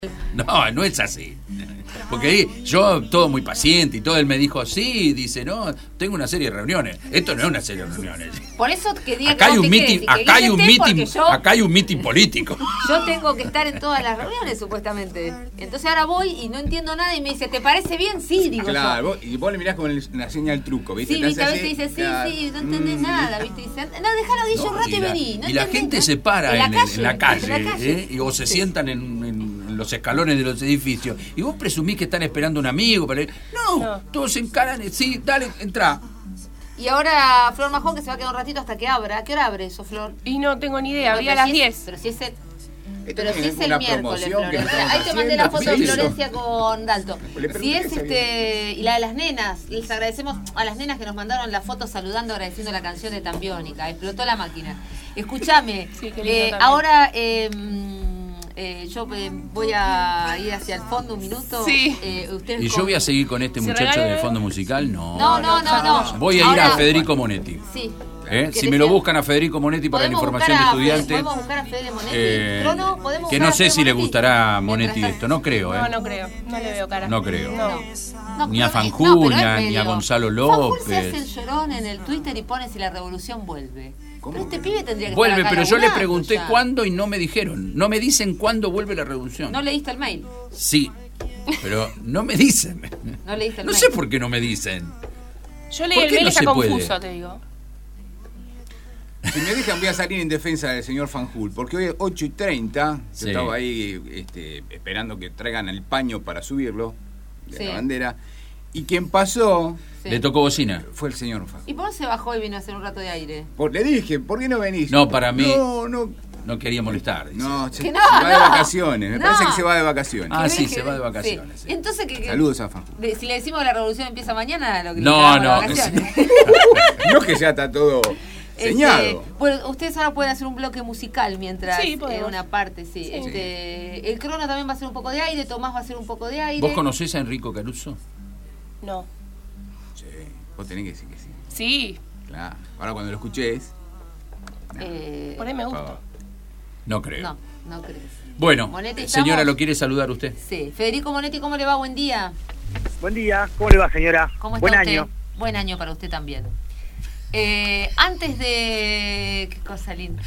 No, no es así. Porque ahí yo, todo muy paciente y todo, él me dijo, sí, dice, no, tengo una serie de reuniones. Esto no es una serie de reuniones. Por eso que diga acá que hay vos un te meeting, quedes, acá hay un meeting, yo, acá hay un meeting político. Yo tengo que estar en todas las reuniones, supuestamente. Entonces ahora voy y no entiendo nada y me dice, ¿te parece bien? Sí, digo claro, y vos le mirás con la señal del truco, ¿viste? Sí, viste, a veces dice, sí, no entendés nada, ¿viste? Dice, no, déjalo Guillo un rato y vení. Y la gente se para en la calle, o se sientan en los escalones de los edificios, y vos presumís que están esperando un amigo para ir. No, todos se encaran, sí, dale, entrá. Y ahora Flor Majón, que se va a quedar un ratito hasta que abra. ¿A qué hora abre eso, Flor? Y no tengo ni idea, No, había a las 10. Pero si es el... Pero si es el miércoles, Florencia. Ahí te mandé la foto de Florencia con Dalto. Si es y la de las nenas, les agradecemos a las nenas que nos mandaron la foto saludando, agradeciendo la canción de Tambiónica. Explotó la máquina. Escúchame, sí, ahora yo voy a ir hacia el fondo un minuto. Sí. ¿Y yo voy a seguir con este muchacho de fondo musical? No. No. Voy a ir a Federico Monetti. Sí. Si me lo buscan a Federico Monetti para la información de estudiantes. Podemos buscar a Fede Monetti. Crono, podemos que no sé si le gustará a Monetti esto, no creo. No creo, no le veo cara. No creo. No, ni a Fanjul, ni a Gonzalo López. Fanjul se hace el llorón en el Twitter y pone si la revolución vuelve. ¿Cómo? Pero este pibe tendría que vuelve, estar acá pero yo le laburando pregunté ya. cuándo y no me dijeron. No me dicen cuándo vuelve la revolución. ¿No leíste el mail? Sí, pero no me dicen. No leíste el No mail. sé por qué no me dicen. Yo leí el mail, está confuso, te digo. Si me dejan, voy a salir en defensa del señor Fanjul, porque hoy es 8:30, yo estaba ahí esperando que traigan el paño para subirlo, de la bandera, y quien pasó... ¿Le tocó bocina? Fue el señor Fanjul. ¿Y por qué se bajó y vino a hacer un rato de aire? Le dije, ¿por qué no venís? No, para mí... No quería molestar. Dice. Se va de vacaciones, me parece que se va de vacaciones. Ah, sí, se va de vacaciones. Sí. Entonces, saludos a Fanjul. Si le decimos que la revolución empieza mañana, lo que no. No es que ya está todo... señado. Bueno, ustedes ahora pueden hacer un bloque musical mientras una parte, sí. Sí. El Crono también va a hacer un poco de aire, Tomás va a hacer un poco de aire. ¿Vos conocés a Enrico Caruso? No. Sí, vos tenés que decir que sí. Sí. Claro, ahora cuando lo escuches. Por ahí me gusta. No creo. No crees. Bueno, Monetti, señora, ¿lo quiere saludar usted? Sí. Federico Monetti, ¿cómo le va? Buen día. Buen día, ¿cómo le va, señora? ¿Cómo está Buen usted? año. Buen año para usted también. Antes de... ¿Qué cosa, linda?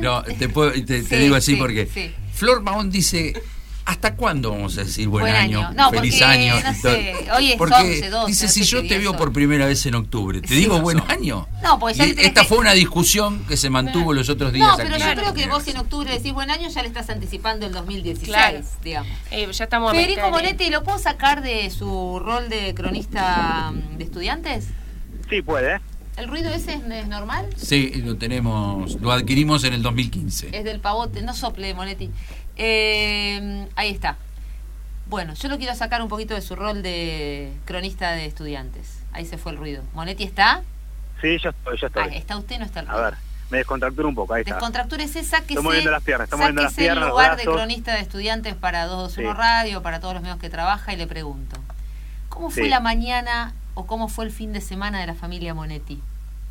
Te digo así porque Flor Mahón dice, ¿hasta cuándo vamos a decir buen año? No, feliz porque, año. No sé, hoy es porque 11, 12. dice, no si sé yo qué te día veo son. por primera vez en octubre, ¿te digo buen año? No, pues ya esta fue una discusión que se mantuvo los otros días. No, pero aquí. yo creo que vos en octubre decís buen año, ya le estás anticipando el 2016, claro. digamos. Ya estamos Federico Monetti, ¿lo puedo sacar de su rol de cronista de estudiantes? Sí, puede. ¿El ruido ese es normal? Sí, lo adquirimos en el 2015. Es del pavote, no sople, Monetti. Ahí está. Bueno, yo lo quiero sacar un poquito de su rol de cronista de estudiantes. Ahí se fue el ruido. ¿Monetti está? Sí, yo estoy. ¿Está usted o no está el ruido? A ver, me descontracturo un poco, ahí está. Descontractúrese, sáquese. Estoy moviendo las piernas, el lugar de los brazos. cronista de estudiantes para 221 Radio, para todos los medios que trabaja, y le pregunto, ¿cómo fue la mañana o cómo fue el fin de semana de la familia Monetti?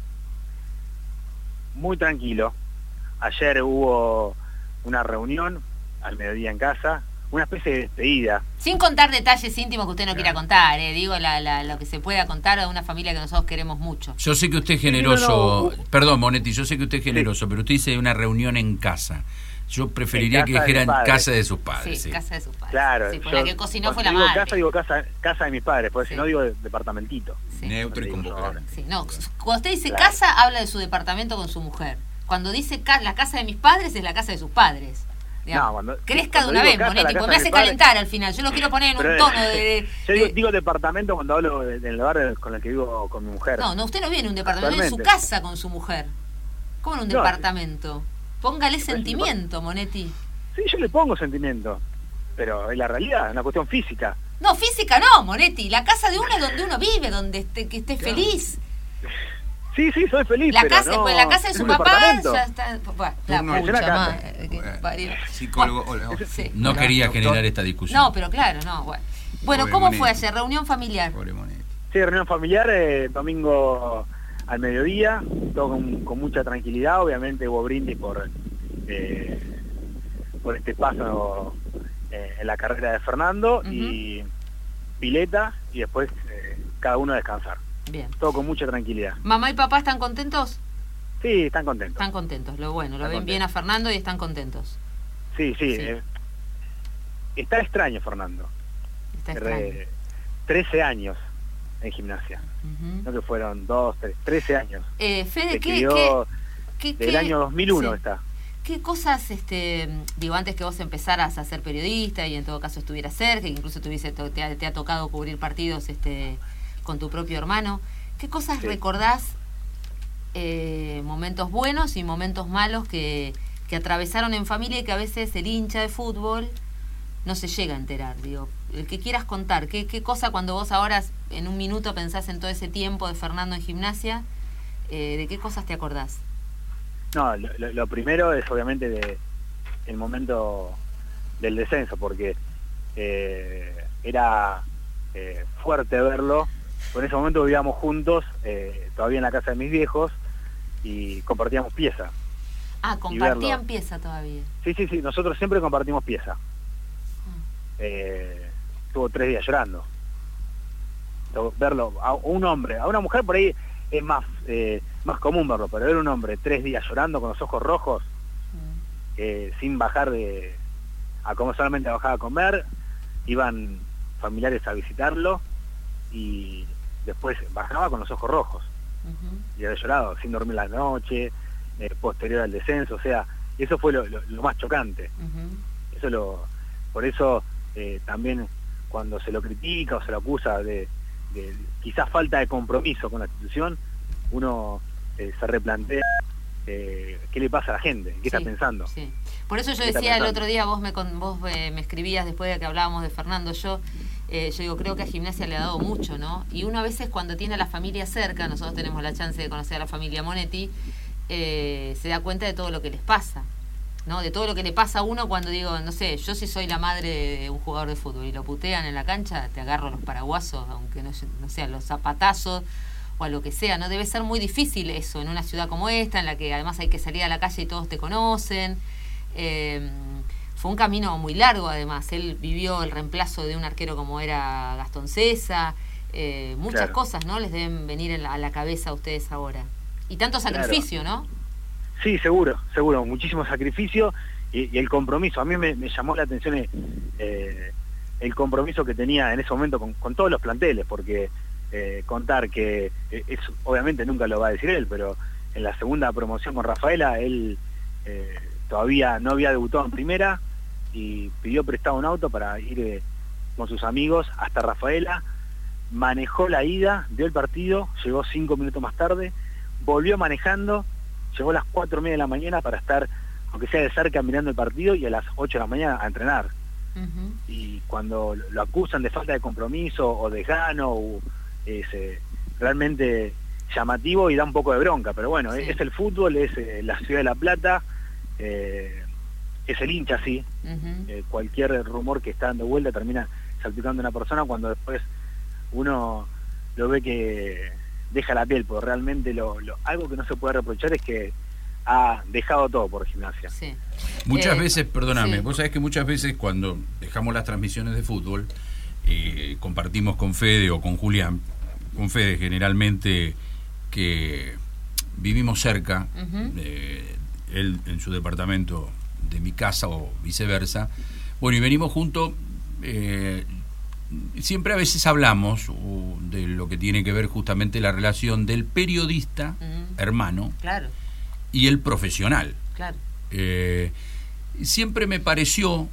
Muy tranquilo. Ayer hubo una reunión al mediodía en casa, una especie de despedida. Sin contar detalles íntimos que usted no quiera contar, digo lo que se pueda contar de una familia que nosotros queremos mucho. Yo sé que usted es generoso, perdón Monetti, yo sé que usted es generoso, pero usted dice una reunión en casa. Yo preferiría que dijera en casa de sus padres. Sí, casa de sus padres. Claro. Sí, la que cocinó fue la madre. Digo casa de mis padres, porque si no digo departamentito. Sí. Neutro y convocante. Sí, no, cuando usted dice casa, habla de su departamento con su mujer. Cuando dice la casa de mis padres, es la casa de sus padres. Crezca de una vez, Monetti, porque me hace calentar al final. Yo lo quiero poner en un tono de... Yo digo departamento cuando hablo del lugar con el que vivo con mi mujer. No, usted no vive en un departamento, vive en su casa con su mujer. ¿Cómo en un departamento? Póngale sentimiento, Monetti. Sí, yo le pongo sentimiento, pero es la realidad, es una cuestión física. No, física no, Monetti. La casa de uno es donde uno vive, donde que esté feliz. Sí, soy feliz, la pero casa, no, pues la casa de su papá ya está... La pucha madre. Psicólogo, sí. No quería generar esta discusión. No, pero claro, no. Bueno, ¿cómo fue ayer? ¿Reunión familiar? Pobre Monetti. Sí, reunión familiar, domingo al mediodía, todo con mucha tranquilidad. Obviamente hubo brindis por este paso en la carrera de Fernando y pileta y después cada uno a descansar. Bien. Todo con mucha tranquilidad. ¿Mamá y papá están contentos? Sí, están contentos. Están contentos, lo bueno, lo ven bien a Fernando y están contentos. Sí. Está extraño Fernando. Está extraño. 13 años en Gimnasia. No que fueron 2, 3, 13 años. Fede, del año 2001 está. ¿Qué cosas, digo, antes que vos empezaras a ser periodista y en todo caso estuvieras cerca, que incluso te ha tocado cubrir partidos con tu propio hermano, qué cosas recordás, momentos buenos y momentos malos que atravesaron en familia y que a veces el hincha de fútbol no se llega a enterar? Digo, el que quieras contar, ¿qué cosa cuando vos ahora en un minuto pensás en todo ese tiempo de Fernando en Gimnasia, de qué cosas te acordás? No, lo primero es obviamente el momento del descenso, porque era fuerte verlo. En ese momento vivíamos juntos, todavía en la casa de mis viejos, y compartíamos pieza. Ah, compartían pieza todavía. Sí, nosotros siempre compartimos pieza. Estuvo 3 días llorando. Verlo a un hombre, a una mujer por ahí es más común verlo, pero ver un hombre 3 días llorando con los ojos rojos, sin bajar a comer, solamente bajaba a comer, iban familiares a visitarlo y después bajaba con los ojos rojos y había llorado, sin dormir la noche, posterior al descenso. O sea, eso fue lo más chocante. Por eso también cuando se lo critica o se lo acusa de quizás falta de compromiso con la institución, uno se replantea qué le pasa a la gente, qué está pensando. Sí. Por eso yo decía el otro día, vos me escribías después de que hablábamos de Fernando, yo digo, creo que a Gimnasia le ha dado mucho, ¿no? Y uno a veces cuando tiene a la familia cerca, nosotros tenemos la chance de conocer a la familia Monetti, se da cuenta de todo lo que les pasa, ¿no? De todo lo que le pasa a uno cuando digo, no sé, yo si soy la madre de un jugador de fútbol y lo putean en la cancha, te agarro los paraguasos, aunque no sean los zapatazos o a lo que sea, ¿no? Debe ser muy difícil eso en una ciudad como esta, en la que además hay que salir a la calle y todos te conocen. Fue un camino muy largo además. Él vivió el reemplazo de un arquero como era Gastón Cesa. Muchas cosas, ¿no? Les deben venir a la cabeza a ustedes ahora. Y tanto sacrificio, ¿no? Sí, seguro. Muchísimo sacrificio y el compromiso. A mí me llamó la atención el compromiso que tenía en ese momento con todos los planteles, porque contar que obviamente nunca lo va a decir él, pero en la segunda promoción con Rafaela él todavía no había debutado en primera y pidió prestado un auto para ir con sus amigos hasta Rafaela, manejó la ida, dio el partido, llegó 5 minutos más tarde, volvió manejando, llegó a las 4:30 de la mañana para estar, aunque sea de cerca, mirando el partido, y a las 8 de la mañana a entrenar. Y cuando lo acusan de falta de compromiso o de desgano, es realmente llamativo y da un poco de bronca, pero bueno, sí. Es el fútbol, es la ciudad de La Plata, es el hincha, sí. Cualquier rumor que está dando vuelta termina salpicando a una persona cuando después uno lo ve que deja la piel, porque realmente algo que no se puede reprochar es que ha dejado todo por Gimnasia. Sí. Muchas veces, perdóname, vos sabés que muchas veces cuando dejamos las transmisiones de fútbol, compartimos con Fede o con Julián, con Fede generalmente, que vivimos cerca, él en su departamento de mi casa o viceversa, bueno, y venimos juntos, siempre a veces hablamos de lo que tiene que ver justamente la relación del periodista, hermano, claro, y el profesional. Claro. Siempre me pareció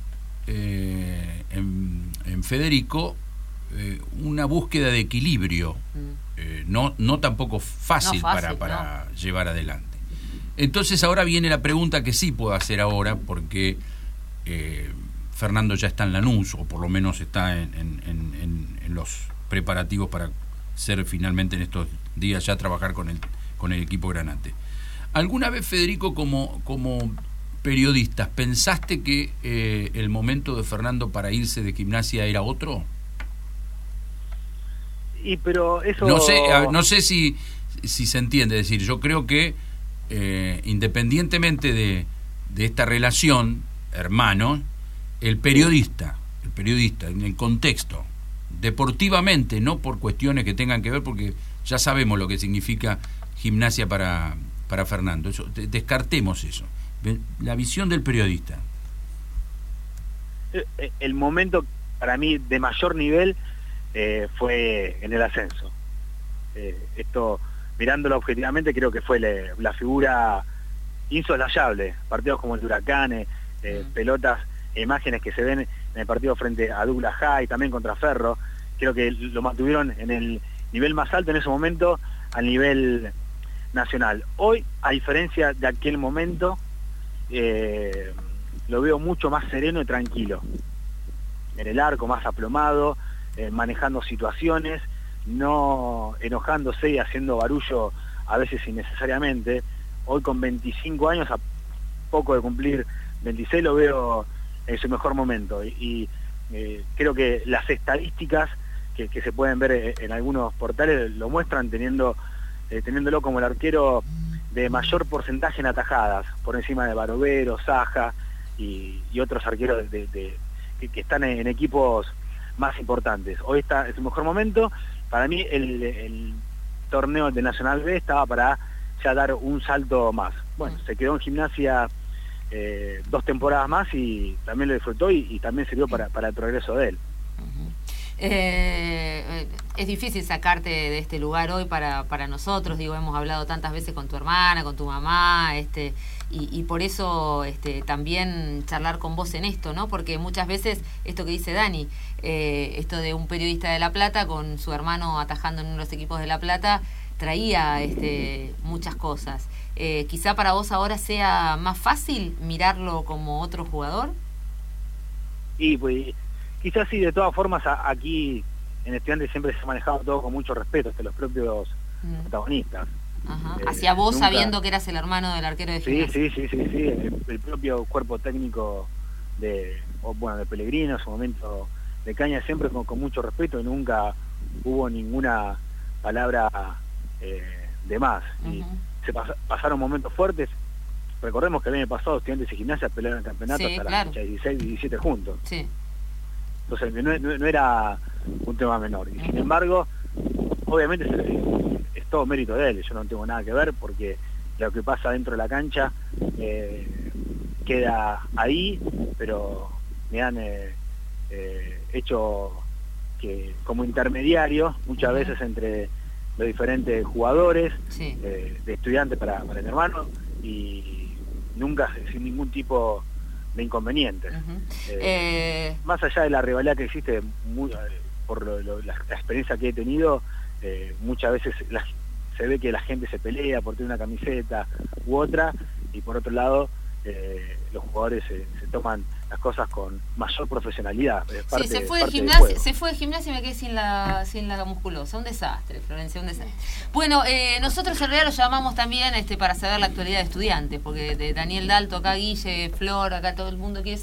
en Federico una búsqueda de equilibrio, no tampoco fácil, para llevar adelante. Entonces ahora viene la pregunta que sí puedo hacer ahora, porque Fernando ya está en Lanús, o por lo menos está en los preparativos para ser finalmente en estos días ya trabajar con el equipo Granate. ¿Alguna vez, Federico, como periodista, pensaste que el momento de Fernando para irse de Gimnasia era otro? Pero eso... No sé si se entiende. Es decir, yo creo que independientemente de esta relación, hermano, el periodista, en el contexto, deportivamente, no por cuestiones que tengan que ver, porque ya sabemos lo que significa Gimnasia para Fernando. Eso, descartemos eso. La visión del periodista. El momento para mí de mayor nivel fue en el ascenso. Esto, mirándolo objetivamente, creo que fue la figura insoslayable. Partidos como el de Huracán, pelotas, imágenes que se ven en el partido frente a Douglas High, también contra Ferro, creo que lo mantuvieron en el nivel más alto en ese momento, al nivel nacional. Hoy, a diferencia de aquel momento, lo veo mucho más sereno y tranquilo. En el arco, más aplomado, manejando situaciones, no enojándose y haciendo barullo a veces innecesariamente. Hoy con 25 años, a poco de cumplir 26, lo veo en su mejor momento. Y creo que las estadísticas que se pueden ver en algunos portales lo muestran, teniéndolo como el arquero de mayor porcentaje en atajadas, por encima de Barovero, Saja y otros arqueros que están en equipos más importantes. Hoy está en su mejor momento. Para mí el torneo de Nacional B estaba para ya dar un salto más. Bueno, se quedó en Gimnasia 2 temporadas más y también lo disfrutó y también sirvió para el progreso de él. Es difícil sacarte de este lugar hoy para nosotros, digo, hemos hablado tantas veces con tu hermana, con tu mamá, y por eso también charlar con vos en esto, ¿no? Porque muchas veces, esto que dice Dani, esto de un periodista de La Plata con su hermano atajando en uno de los equipos de La Plata, traía muchas cosas. Quizá para vos ahora sea más fácil mirarlo como otro jugador. Y pues quizás sí, de todas formas aquí en Estudiantes siempre se ha manejado todo con mucho respeto hasta los propios protagonistas. Ajá. Hacia vos nunca... sabiendo que eras el hermano del arquero de Gimnasia. Sí. El propio cuerpo técnico de Pellegrino, en su momento de Caña, siempre con mucho respeto, y nunca hubo ninguna palabra de más. Y se pasaron momentos fuertes. Recordemos que el año pasado Estudiantes y Gimnasia pelearon el campeonato hasta la fecha 16 y 17 juntos. Sí. Entonces no era un tema menor. Y sin embargo, obviamente es todo mérito de él. Yo no tengo nada que ver, porque lo que pasa dentro de la cancha queda ahí, pero me han hecho que como intermediario muchas veces entre los diferentes jugadores, de Estudiantes para el hermano, y nunca sin ningún tipo de inconvenientes. Más allá de la rivalidad que existe, por la experiencia que he tenido, muchas veces se ve que la gente se pelea por tener una camiseta u otra, y por otro lado los jugadores se toman las cosas con mayor profesionalidad. Se fue de Gimnasia y me quedé sin la musculosa. Un desastre, Florencia, un desastre. Bueno, nosotros en realidad lo llamamos también para saber la actualidad de Estudiantes, porque de Daniel Dalto, acá Guille, Flor, acá todo el mundo quiere